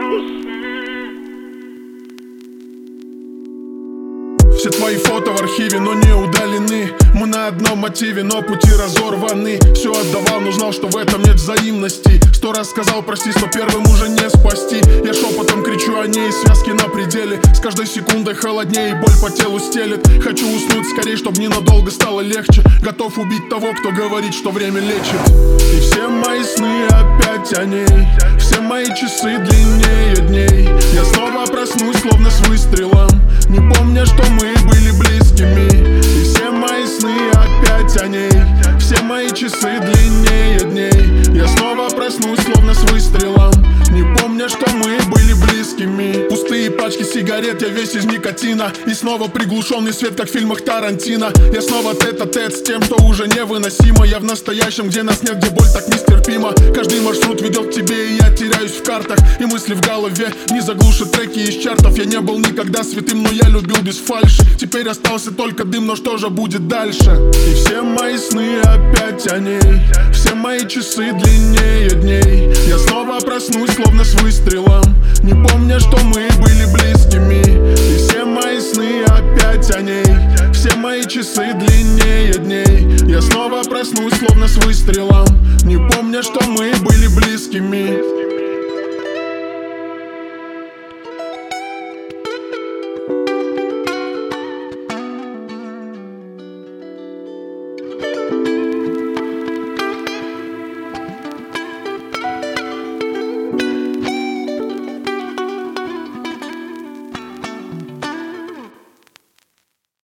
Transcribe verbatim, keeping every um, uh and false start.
Все твои фото в архиве, но не удалены. Мы на одном мотиве, но пути разорваны. Все отдавал, но знал, что в этом нет взаимности. Сто раз сказал прости, сто первым уже не спасти. Я шепотом кричу о ней, связки на пределе. С каждой секундой холоднее и боль по телу стелет. Хочу уснуть скорее, чтобы ненадолго стало легче. Готов убить того, кто говорит, что время лечит. И все мои сны опять о ней. Все мои часы длиннее дней. Я снова проснусь, словно с выстрелом, не помня, что мы были близкими. И все мои сны опять о ней. Все мои часы длиннее дней. Я снова проснусь, словно с выстрелом, не помня, что мы были близкими. Пустые пачки сигарет, я весь из никотина. И снова приглушенный свет, как в фильмах Тарантино. Я снова тет-а-тет с тем, что уже невыносимо. Я в настоящем, где нас нет, где боль так нестерпима. Каждый маршрут ведет к тебе, и я теряюсь в картах. И мысли в голове не заглушат треки из чартов. Я не был никогда святым, но я любил без фальши. Теперь остался только дым, но что же будет дальше? И все мои сны опять о ней. Все мои часы длиннее дней. Я снова проснусь, словно с выстрелом, не помня, что мы